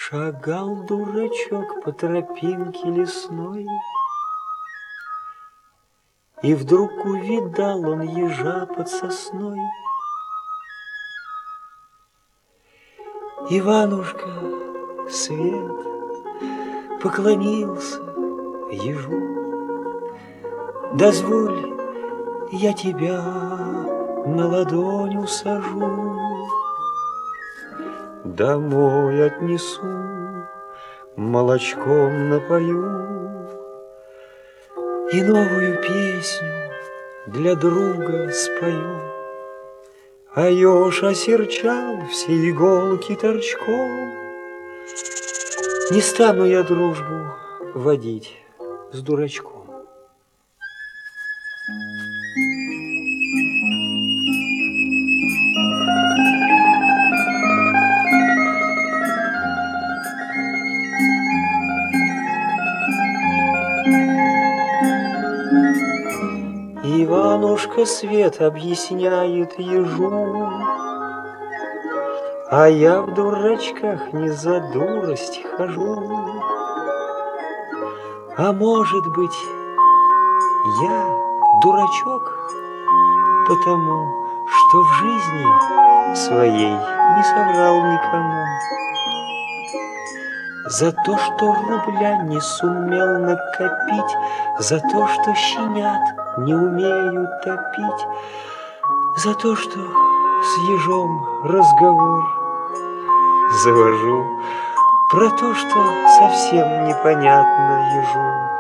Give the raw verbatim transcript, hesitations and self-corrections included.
Шагал дурачок по тропинке лесной, и вдруг увидал он ежа под сосной. Иванушка Свет поклонился ежу. Дозволь, я тебя на ладонь усажу, домой отнесу, молочком напою и новую песню для друга спою. А еж осерчал, все иголки торчком. Не стану я дружбу водить с дурачком. Иванушка Свет объясняет ежу: а я в дурачках не за дурость хожу. А может быть, я дурачок, потому что в жизни своей не соврал никому. За то, что рубля не сумел накопить, за то, что щенят не умею топить, за то, что с ежом разговор завожу про то, что совсем непонятно ежу.